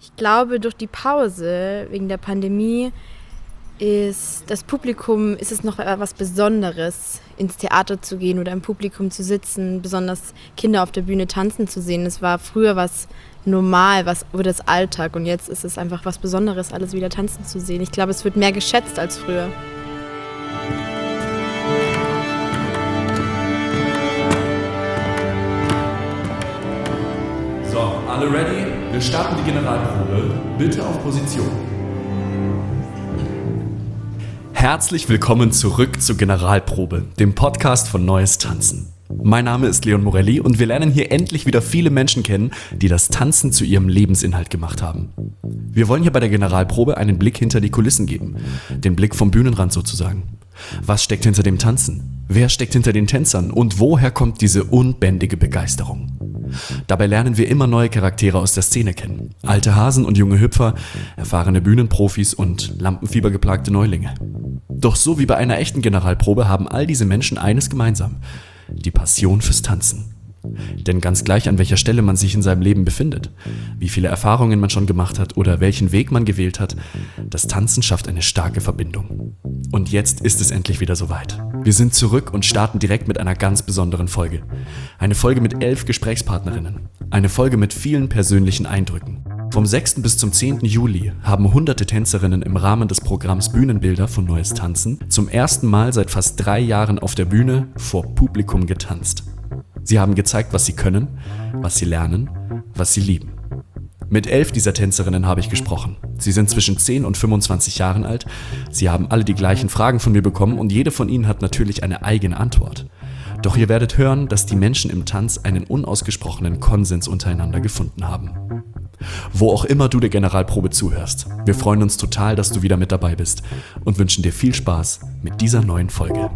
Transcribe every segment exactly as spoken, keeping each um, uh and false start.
Ich glaube, durch die Pause wegen der Pandemie ist das Publikum, ist es noch etwas Besonderes, ins Theater zu gehen oder im Publikum zu sitzen, besonders Kinder auf der Bühne tanzen zu sehen. Es war früher was normal, was wurde das Alltag und jetzt ist es einfach was Besonderes, alles wieder tanzen zu sehen. Ich glaube, es wird mehr geschätzt als früher. So, alle ready? Wir starten die Generalprobe. Bitte auf Position. Herzlich willkommen zurück zur Generalprobe, dem Podcast von Neues Tanzen. Mein Name ist Leon Morelli und wir lernen hier endlich wieder viele Menschen kennen, die das Tanzen zu ihrem Lebensinhalt gemacht haben. Wir wollen hier bei der Generalprobe einen Blick hinter die Kulissen geben, den Blick vom Bühnenrand sozusagen. Was steckt hinter dem Tanzen? Wer steckt hinter den Tänzern? Und woher kommt diese unbändige Begeisterung? Dabei lernen wir immer neue Charaktere aus der Szene kennen. Alte Hasen und junge Hüpfer, erfahrene Bühnenprofis und lampenfiebergeplagte Neulinge. Doch so wie bei einer echten Generalprobe haben all diese Menschen eines gemeinsam: die Passion fürs Tanzen. Denn ganz gleich, an welcher Stelle man sich in seinem Leben befindet, wie viele Erfahrungen man schon gemacht hat oder welchen Weg man gewählt hat, das Tanzen schafft eine starke Verbindung. Und jetzt ist es endlich wieder soweit. Wir sind zurück und starten direkt mit einer ganz besonderen Folge. Eine Folge mit elf Gesprächspartnerinnen. Eine Folge mit vielen persönlichen Eindrücken. Vom sechsten bis zum zehnten Juli haben hunderte Tänzerinnen im Rahmen des Programms Bühnenbilder von Neues Tanzen zum ersten Mal seit fast drei Jahren auf der Bühne vor Publikum getanzt. Sie haben gezeigt, was sie können, was sie lernen, was sie lieben. Mit elf dieser Tänzerinnen habe ich gesprochen. Sie sind zwischen zehn und fünfundzwanzig Jahren alt. Sie haben alle die gleichen Fragen von mir bekommen und jede von ihnen hat natürlich eine eigene Antwort. Doch ihr werdet hören, dass die Menschen im Tanz einen unausgesprochenen Konsens untereinander gefunden haben. Wo auch immer du der Generalprobe zuhörst, wir freuen uns total, dass du wieder mit dabei bist und wünschen dir viel Spaß mit dieser neuen Folge.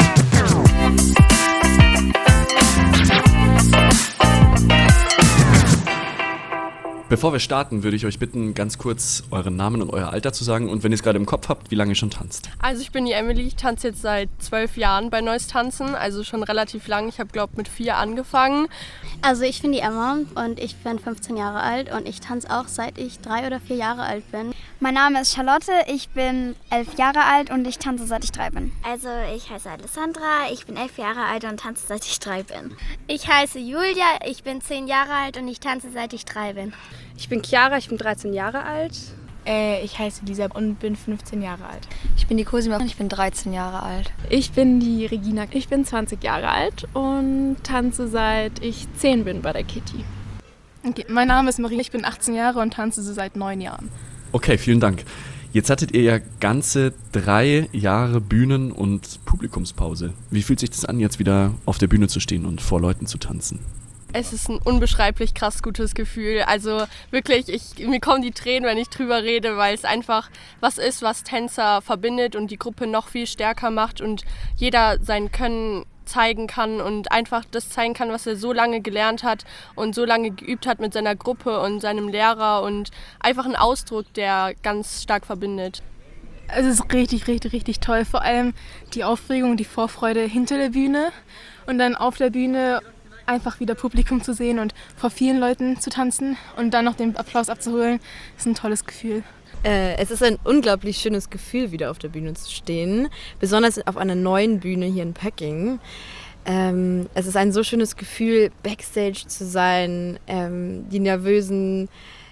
Bevor wir starten, würde ich euch bitten, ganz kurz euren Namen und euer Alter zu sagen und wenn ihr es gerade im Kopf habt, wie lange ihr schon tanzt. Also ich bin die Emily, ich tanze jetzt seit zwölf Jahren bei Neues Tanzen, also schon relativ lang. Ich habe, glaube ich, mit vier angefangen. Also ich bin die Emma und ich bin fünfzehn Jahre alt und ich tanze auch seit ich drei oder vier Jahre alt bin. Mein Name ist Charlotte, ich bin elf Jahre alt und ich tanze seit ich drei bin. Also ich heiße Alessandra, ich bin elf Jahre alt und tanze seit ich drei bin. Ich heiße Julia, ich bin zehn Jahre alt und ich tanze seit ich drei bin. Ich bin Chiara, ich bin dreizehn Jahre alt. Äh, ich heiße Lisa und bin fünfzehn Jahre alt. Ich bin die Cosima und ich bin dreizehn Jahre alt. Ich bin die Regina, ich bin zwanzig Jahre alt und tanze seit ich zehn bin bei der Kitty. Okay, mein Name ist Marie, ich bin achtzehn Jahre und tanze seit neun Jahren. Okay, vielen Dank. Jetzt hattet ihr ja ganze drei Jahre Bühnen- und Publikumspause. Wie fühlt sich das an, jetzt wieder auf der Bühne zu stehen und vor Leuten zu tanzen? Es ist ein unbeschreiblich krass gutes Gefühl. Also wirklich, ich, mir kommen die Tränen, wenn ich drüber rede, weil es einfach was ist, was Tänzer verbindet und die Gruppe noch viel stärker macht und jeder sein Können zeigen kann und einfach das zeigen kann, was er so lange gelernt hat und so lange geübt hat mit seiner Gruppe und seinem Lehrer und einfach ein Ausdruck, der ganz stark verbindet. Es ist richtig, richtig, richtig toll. Vor allem die Aufregung, die Vorfreude hinter der Bühne und dann auf der Bühne einfach wieder Publikum zu sehen und vor vielen Leuten zu tanzen und dann noch den Applaus abzuholen, ist ein tolles Gefühl. Äh, es ist ein unglaublich schönes Gefühl, wieder auf der Bühne zu stehen, besonders auf einer neuen Bühne hier in Pöcking. Ähm, es ist ein so schönes Gefühl, Backstage zu sein, ähm, die nervösen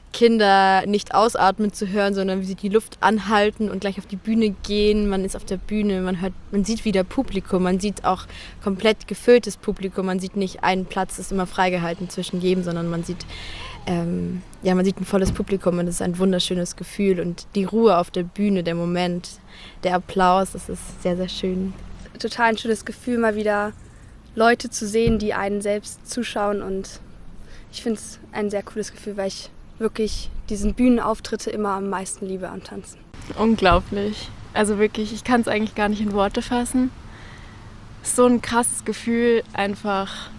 Kinder nicht ausatmen zu hören, sondern wie sie die Luft anhalten und gleich auf die Bühne gehen. Man ist auf der Bühne, man hört, man sieht wieder Publikum, man sieht auch komplett gefülltes Publikum. Man sieht nicht, ein Platz ist immer freigehalten zwischen jedem, sondern man sieht, ähm, ja, man sieht ein volles Publikum und das ist ein wunderschönes Gefühl. Und die Ruhe auf der Bühne, der Moment, der Applaus, das ist sehr, sehr schön. Total ein schönes Gefühl, mal wieder Leute zu sehen, die einen selbst zuschauen und ich finde es ein sehr cooles Gefühl, weil ich wirklich diesen Bühnenauftritte immer am meisten liebe am Tanzen. Unglaublich. Also wirklich, ich kann es eigentlich gar nicht in Worte fassen. Es ist so ein krasses Gefühl, einfach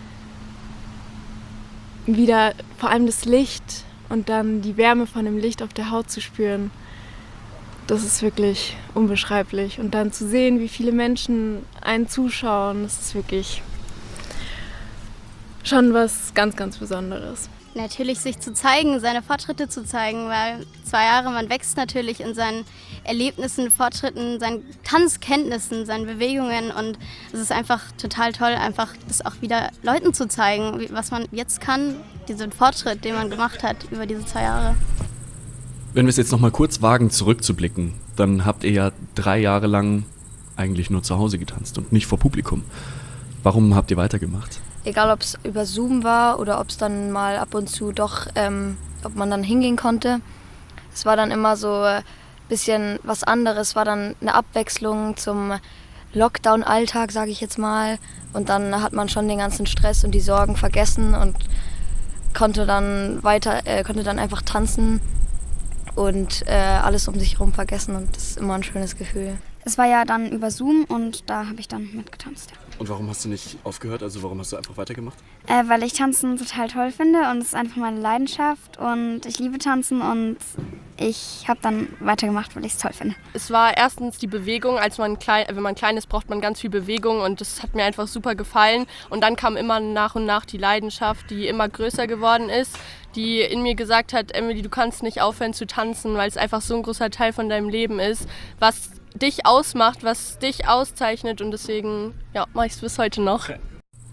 wieder vor allem das Licht und dann die Wärme von dem Licht auf der Haut zu spüren. Das ist wirklich unbeschreiblich. Und dann zu sehen, wie viele Menschen einen zuschauen, das ist wirklich schon was ganz, ganz Besonderes. Natürlich sich zu zeigen, seine Fortschritte zu zeigen, weil zwei Jahre, man wächst natürlich in seinen Erlebnissen, Fortschritten, seinen Tanzkenntnissen, seinen Bewegungen und es ist einfach total toll, einfach das auch wieder Leuten zu zeigen, was man jetzt kann, diesen Fortschritt, den man gemacht hat über diese zwei Jahre. Wenn wir es jetzt noch mal kurz wagen, zurückzublicken, dann habt ihr ja drei Jahre lang eigentlich nur zu Hause getanzt und nicht vor Publikum. Warum habt ihr weitergemacht? Egal, ob es über Zoom war oder ob es dann mal ab und zu doch, ähm, ob man dann hingehen konnte. Es war dann immer so ein bisschen was anderes, war dann eine Abwechslung zum Lockdown-Alltag, sage ich jetzt mal. Und dann hat man schon den ganzen Stress und die Sorgen vergessen und konnte dann weiter, äh, konnte dann einfach tanzen und äh, alles um sich herum vergessen und das ist immer ein schönes Gefühl. Es war ja dann über Zoom und da habe ich dann mitgetanzt. Ja. Und warum hast du nicht aufgehört? Also warum hast du einfach weitergemacht? Äh, weil ich Tanzen total toll finde und es ist einfach meine Leidenschaft und ich liebe Tanzen und ich habe dann weitergemacht, weil ich es toll finde. Es war erstens die Bewegung, als man klein, wenn man klein ist, braucht man ganz viel Bewegung und das hat mir einfach super gefallen. Und dann kam immer nach und nach die Leidenschaft, die immer größer geworden ist, die in mir gesagt hat, Emily, du kannst nicht aufhören zu tanzen, weil es einfach so ein großer Teil von deinem Leben ist, was dich ausmacht, was dich auszeichnet und deswegen ja, mache ich es bis heute noch. Okay.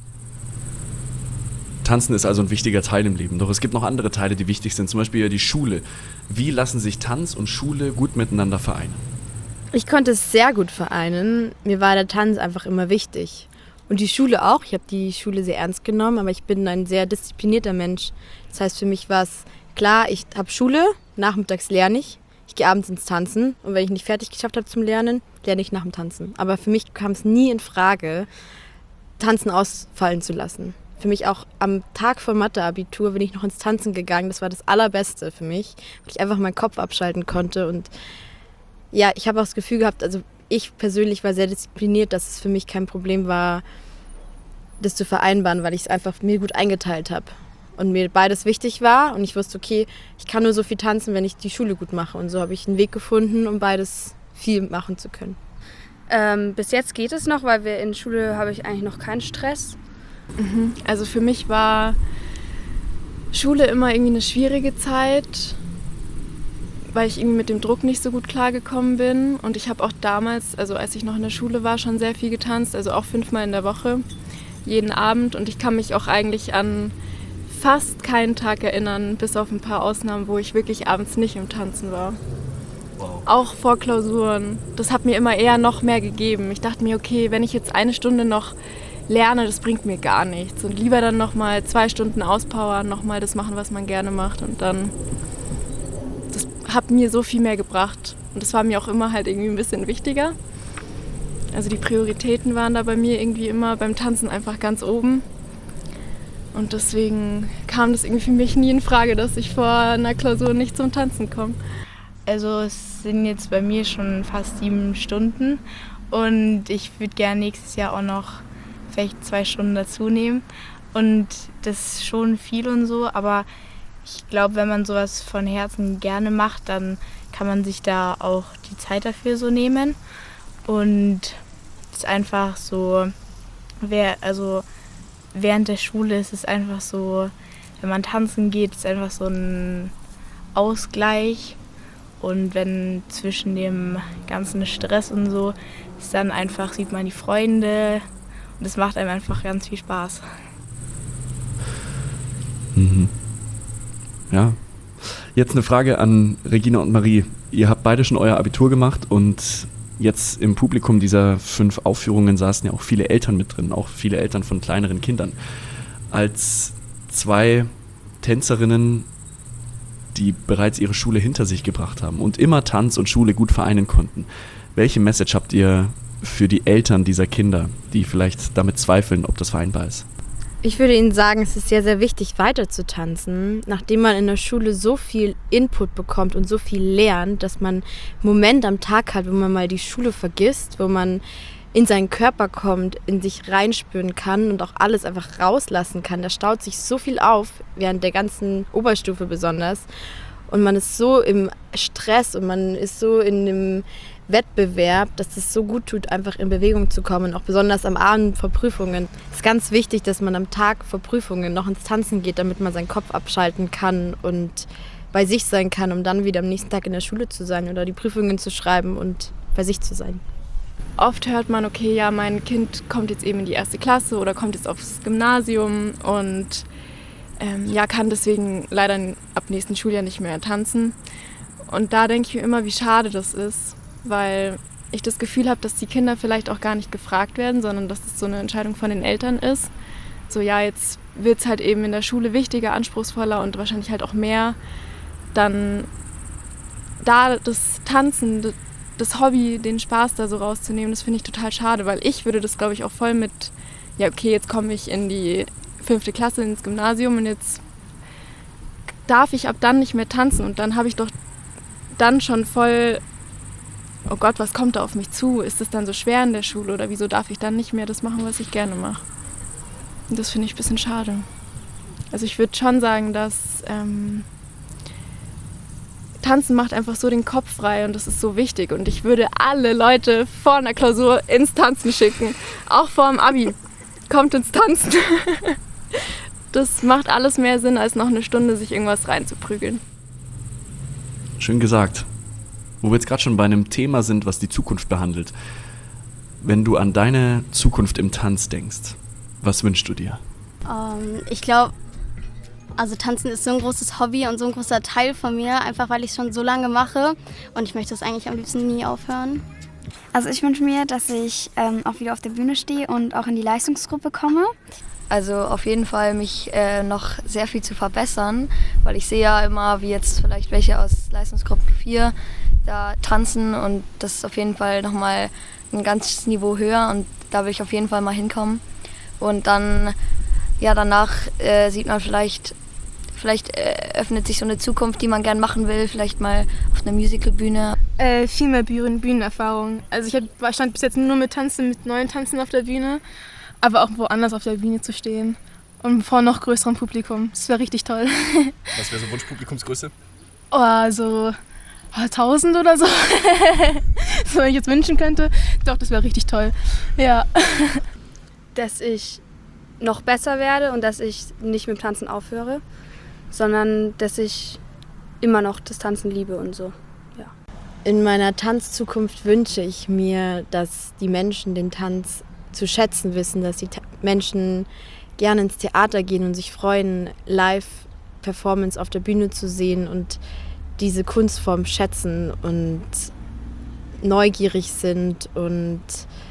Tanzen ist also ein wichtiger Teil im Leben, doch es gibt noch andere Teile, die wichtig sind, zum Beispiel die Schule. Wie lassen sich Tanz und Schule gut miteinander vereinen? Ich konnte es sehr gut vereinen. Mir war der Tanz einfach immer wichtig. Und die Schule auch. Ich habe die Schule sehr ernst genommen, aber ich bin ein sehr disziplinierter Mensch. Das heißt, für mich war es klar, ich habe Schule, nachmittags lerne ich. Ich gehe abends ins Tanzen und wenn ich nicht fertig geschafft habe zum Lernen, lerne ich nach dem Tanzen. Aber für mich kam es nie in Frage, Tanzen ausfallen zu lassen. Für mich auch am Tag vor Mathe-Abitur bin ich noch ins Tanzen gegangen. Das war das Allerbeste für mich, weil ich einfach meinen Kopf abschalten konnte. Und ja, ich habe auch das Gefühl gehabt, also ich persönlich war sehr diszipliniert, dass es für mich kein Problem war, das zu vereinbaren, weil ich es einfach mir gut eingeteilt habe. Und mir beides wichtig war und ich wusste, okay, ich kann nur so viel tanzen, wenn ich die Schule gut mache. Und so habe ich einen Weg gefunden, um beides viel machen zu können. Ähm, bis jetzt geht es noch, weil wir in Schule habe ich eigentlich noch keinen Stress. Mhm. Also für mich war Schule immer irgendwie eine schwierige Zeit, weil ich irgendwie mit dem Druck nicht so gut klargekommen bin. Und ich habe auch damals, also als ich noch in der Schule war, schon sehr viel getanzt, also auch fünfmal in der Woche, jeden Abend. Und ich kann mich auch eigentlich an fast keinen Tag erinnern, bis auf ein paar Ausnahmen, wo ich wirklich abends nicht im Tanzen war. Wow. Auch vor Klausuren. Das hat mir immer eher noch mehr gegeben. Ich dachte mir, okay, wenn ich jetzt eine Stunde noch lerne, das bringt mir gar nichts. Und lieber dann nochmal zwei Stunden auspowern, nochmal das machen, was man gerne macht. Und dann, das hat mir so viel mehr gebracht. Und das war mir auch immer halt irgendwie ein bisschen wichtiger. Also die Prioritäten waren da bei mir irgendwie immer beim Tanzen einfach ganz oben. Und deswegen kam das irgendwie für mich nie in Frage, dass ich vor einer Klausur nicht zum Tanzen komme. Also es sind jetzt bei mir schon fast sieben Stunden und ich würde gerne nächstes Jahr auch noch vielleicht zwei Stunden dazu nehmen. Und das ist schon viel und so, aber ich glaube, wenn man sowas von Herzen gerne macht, dann kann man sich da auch die Zeit dafür so nehmen. Und es ist einfach so, wer, also während der Schule ist es einfach so, wenn man tanzen geht, ist einfach so ein Ausgleich. Und wenn zwischen dem ganzen Stress und so ist dann einfach, sieht man die Freunde und es macht einem einfach ganz viel Spaß. Mhm. Ja. Jetzt eine Frage an Regina und Marie. Ihr habt beide schon euer Abitur gemacht und jetzt im Publikum dieser fünf Aufführungen saßen ja auch viele Eltern mit drin, auch viele Eltern von kleineren Kindern. Als zwei Tänzerinnen, die bereits ihre Schule hinter sich gebracht haben und immer Tanz und Schule gut vereinen konnten, welche Message habt ihr für die Eltern dieser Kinder, die vielleicht damit zweifeln, ob das vereinbar ist? Ich würde Ihnen sagen, es ist sehr, sehr wichtig, weiter zu tanzen, nachdem man in der Schule so viel Input bekommt und so viel lernt, dass man einen Moment am Tag hat, wo man mal die Schule vergisst, wo man in seinen Körper kommt, in sich reinspüren kann und auch alles einfach rauslassen kann. Da staut sich so viel auf, während der ganzen Oberstufe besonders. Und man ist so im Stress und man ist so in dem Wettbewerb, dass es so gut tut, einfach in Bewegung zu kommen, auch besonders am Abend vor Prüfungen. Es ist ganz wichtig, dass man am Tag vor Prüfungen noch ins Tanzen geht, damit man seinen Kopf abschalten kann und bei sich sein kann, um dann wieder am nächsten Tag in der Schule zu sein oder die Prüfungen zu schreiben und bei sich zu sein. Oft hört man, okay, ja, mein Kind kommt jetzt eben in die erste Klasse oder kommt jetzt aufs Gymnasium und ähm, ja, kann deswegen leider ab nächsten Schuljahr nicht mehr tanzen. Und da denke ich mir immer, wie schade das ist, weil ich das Gefühl habe, dass die Kinder vielleicht auch gar nicht gefragt werden, sondern dass das so eine Entscheidung von den Eltern ist. So, ja, jetzt wird es halt eben in der Schule wichtiger, anspruchsvoller und wahrscheinlich halt auch mehr. Dann da das Tanzen, das Hobby, den Spaß da so rauszunehmen, das finde ich total schade, weil ich würde das, glaube ich, auch voll mit, ja, okay, jetzt komme ich in die fünfte Klasse ins Gymnasium und jetzt darf ich ab dann nicht mehr tanzen und dann habe ich doch dann schon voll, oh Gott, was kommt da auf mich zu? Ist es dann so schwer in der Schule oder wieso darf ich dann nicht mehr das machen, was ich gerne mache? Und das finde ich ein bisschen schade. Also ich würde schon sagen, dass ähm, Tanzen macht einfach so den Kopf frei und das ist so wichtig. Und ich würde alle Leute vor einer Klausur ins Tanzen schicken, auch vor dem Abi. Kommt ins Tanzen. Das macht alles mehr Sinn, als noch eine Stunde sich irgendwas reinzuprügeln. Schön gesagt. Wo wir jetzt gerade schon bei einem Thema sind, was die Zukunft behandelt. Wenn du an deine Zukunft im Tanz denkst, was wünschst du dir? Ähm, ich glaube, also Tanzen ist so ein großes Hobby und so ein großer Teil von mir, einfach weil ich es schon so lange mache und ich möchte es eigentlich am liebsten nie aufhören. Also ich wünsche mir, dass ich ähm, auch wieder auf der Bühne stehe und auch in die Leistungsgruppe komme. Also auf jeden Fall mich äh, noch sehr viel zu verbessern, weil ich sehe ja immer, wie jetzt vielleicht welche aus Leistungsgruppe vier da tanzen und das ist auf jeden Fall nochmal ein ganzes Niveau höher und da will ich auf jeden Fall mal hinkommen. Und dann, ja, danach äh, sieht man vielleicht, vielleicht äh, öffnet sich so eine Zukunft, die man gern machen will, vielleicht mal auf einer Musicalbühne. Äh, viel mehr Bühnen, Bühnenerfahrung. Also ich hab, stand bis jetzt nur mit Tanzen, mit neuen Tanzen auf der Bühne, aber auch woanders auf der Bühne zu stehen und vor noch größerem Publikum. Das wäre richtig toll. Was wäre so Wunschpublikumsgröße? Oh, so tausend oder so. So, wenn ich jetzt wünschen könnte. Doch, das wäre richtig toll. Ja. Dass ich noch besser werde und dass ich nicht mit dem Tanzen aufhöre, sondern dass ich immer noch das Tanzen liebe und so. Ja. In meiner Tanzzukunft wünsche ich mir, dass die Menschen den Tanz zu schätzen wissen, dass die Ta- Menschen gerne ins Theater gehen und sich freuen, Live-Performance auf der Bühne zu sehen und diese Kunstform schätzen und neugierig sind und,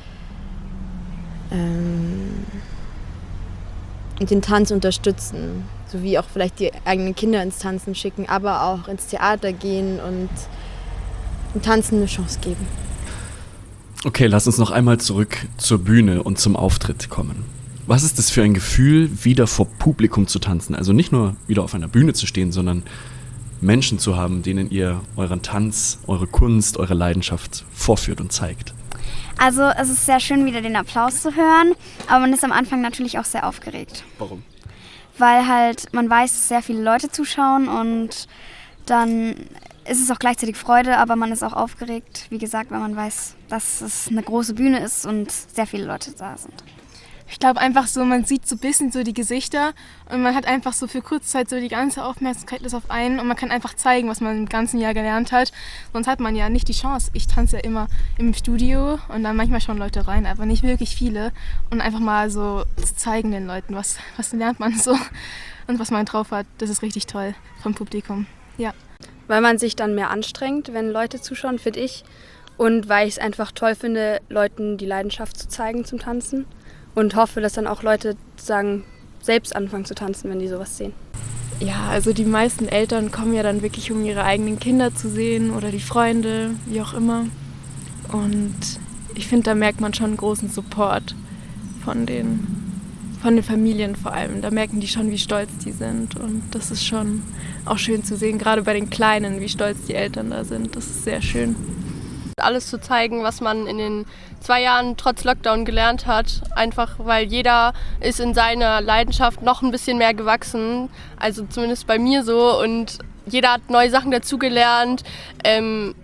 ähm, und den Tanz unterstützen, sowie auch vielleicht die eigenen Kinder ins Tanzen schicken, aber auch ins Theater gehen und dem Tanzen eine Chance geben. Okay, lass uns noch einmal zurück zur Bühne und zum Auftritt kommen. Was ist das für ein Gefühl, wieder vor Publikum zu tanzen? Also nicht nur wieder auf einer Bühne zu stehen, sondern Menschen zu haben, denen ihr euren Tanz, eure Kunst, eure Leidenschaft vorführt und zeigt. Also es ist sehr schön, wieder den Applaus zu hören, aber man ist am Anfang natürlich auch sehr aufgeregt. Warum? Weil halt man weiß, dass sehr viele Leute zuschauen und dann ist es auch gleichzeitig Freude, aber man ist auch aufgeregt, wie gesagt, weil man weiß, dass es eine große Bühne ist und sehr viele Leute da sind. Ich glaube einfach so, man sieht so ein bisschen so die Gesichter und man hat einfach so für kurze Zeit so die ganze Aufmerksamkeit ist auf einen und man kann einfach zeigen, was man im ganzen Jahr gelernt hat. Sonst hat man ja nicht die Chance. Ich tanze ja immer im Studio und dann manchmal schauen Leute rein, aber nicht wirklich viele. Und einfach mal so zu zeigen den Leuten, was, was lernt man so und was man drauf hat, das ist richtig toll vom Publikum. Ja. Weil man sich dann mehr anstrengt, wenn Leute zuschauen, finde ich. Und weil ich es einfach toll finde, Leuten die Leidenschaft zu zeigen zum Tanzen. Und hoffe, dass dann auch Leute sagen, selbst anfangen zu tanzen, wenn die sowas sehen. Ja, also die meisten Eltern kommen ja dann wirklich, um ihre eigenen Kinder zu sehen oder die Freunde, wie auch immer. Und ich finde, da merkt man schon einen großen Support von den, von den Familien vor allem. Da merken die schon, wie stolz die sind. Und das ist schon auch schön zu sehen, gerade bei den Kleinen, wie stolz die Eltern da sind. Das ist sehr schön. Alles zu zeigen, was man in den zwei Jahren trotz Lockdown gelernt hat. Einfach, weil jeder ist in seiner Leidenschaft noch ein bisschen mehr gewachsen. Also zumindest bei mir so. Und jeder hat neue Sachen dazugelernt. Ähm,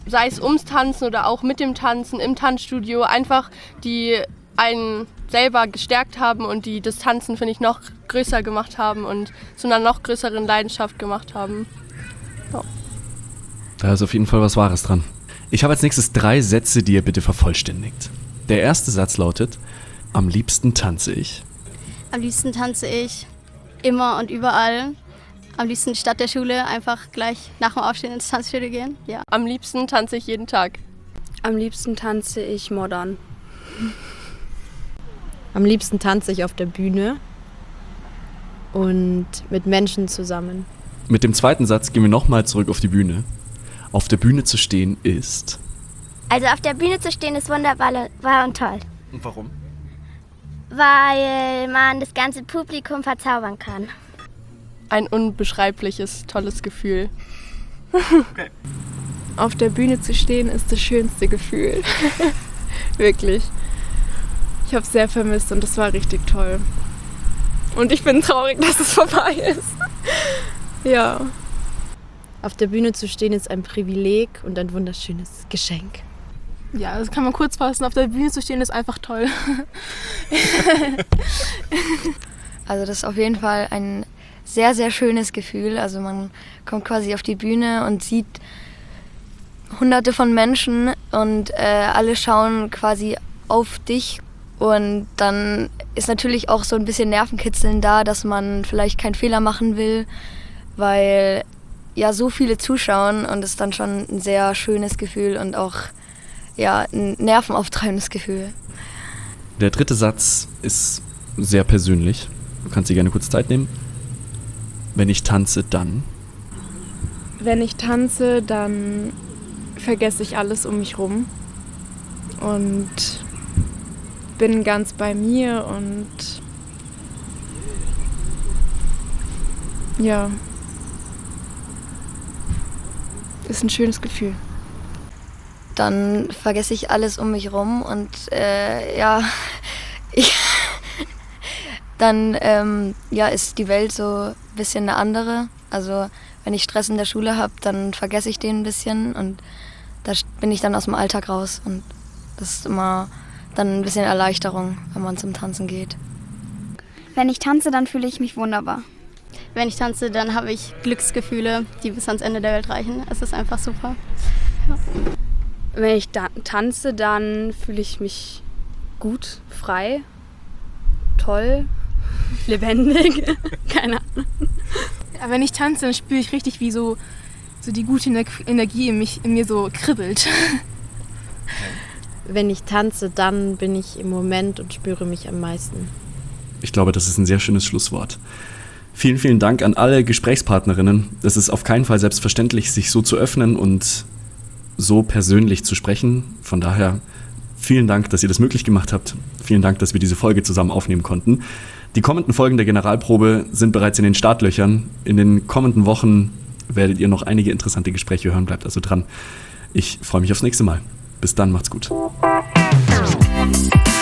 sei es ums Tanzen oder auch mit dem Tanzen im Tanzstudio, einfach die einen selber gestärkt haben und die das Tanzen, finde ich, noch größer gemacht haben und zu einer noch größeren Leidenschaft gemacht haben. Ja. Da ist auf jeden Fall was Wahres dran. Ich habe als nächstes drei Sätze, die ihr bitte vervollständigt. Der erste Satz lautet: Am liebsten tanze ich. Am liebsten tanze ich immer und überall. Am liebsten statt der Schule einfach gleich nach dem Aufstehen ins Tanzstudio gehen. Ja. Am liebsten tanze ich jeden Tag. Am liebsten tanze ich modern. Am liebsten tanze ich auf der Bühne und mit Menschen zusammen. Mit dem zweiten Satz gehen wir nochmal zurück auf die Bühne. Auf der Bühne zu stehen ist... Also auf der Bühne zu stehen ist wunderbar und toll. Und warum? Weil man das ganze Publikum verzaubern kann. Ein unbeschreibliches, tolles Gefühl. Okay. Auf der Bühne zu stehen ist das schönste Gefühl. Wirklich. Ich habe es sehr vermisst und das war richtig toll. Und ich bin traurig, dass es vorbei ist. Ja. Auf der Bühne zu stehen ist ein Privileg und ein wunderschönes Geschenk. Ja, das kann man kurz fassen. Auf der Bühne zu stehen ist einfach toll. Also das ist auf jeden Fall ein sehr, sehr schönes Gefühl. Also man kommt quasi auf die Bühne und sieht hunderte von Menschen und äh, alle schauen quasi auf dich. Und dann ist natürlich auch so ein bisschen Nervenkitzeln da, dass man vielleicht keinen Fehler machen will, weil ja so viele zuschauen und es ist dann schon ein sehr schönes Gefühl und auch ja, ein nervenauftreibendes Gefühl. Der dritte Satz ist sehr persönlich. Du kannst dir gerne kurz Zeit nehmen. Wenn ich tanze, dann? Wenn ich tanze, dann vergesse ich alles um mich rum und bin ganz bei mir und ja, ist ein schönes Gefühl. Dann vergesse ich alles um mich rum und äh, ja, ich, dann ähm, ja, ist die Welt so ein bisschen eine andere. Also wenn ich Stress in der Schule habe, dann vergesse ich den ein bisschen und da bin ich dann aus dem Alltag raus und das ist immer dann ein bisschen Erleichterung, wenn man zum Tanzen geht. Wenn ich tanze, dann fühle ich mich wunderbar. Wenn ich tanze, dann habe ich Glücksgefühle, die bis ans Ende der Welt reichen. Es ist einfach super. Ja. Wenn ich da- tanze, dann fühle ich mich gut, frei, toll, lebendig. Keine Ahnung. Ja, wenn ich tanze, dann spüre ich richtig, wie so, so die gute Energie in, mich, in mir so kribbelt. Wenn ich tanze, dann bin ich im Moment und spüre mich am meisten. Ich glaube, das ist ein sehr schönes Schlusswort. Vielen, vielen Dank an alle Gesprächspartnerinnen. Es ist auf keinen Fall selbstverständlich, sich so zu öffnen und so persönlich zu sprechen. Von daher vielen Dank, dass ihr das möglich gemacht habt. Vielen Dank, dass wir diese Folge zusammen aufnehmen konnten. Die kommenden Folgen der Generalprobe sind bereits in den Startlöchern. In den kommenden Wochen werdet ihr noch einige interessante Gespräche hören. Bleibt also dran. Ich freue mich aufs nächste Mal. Bis dann, macht's gut.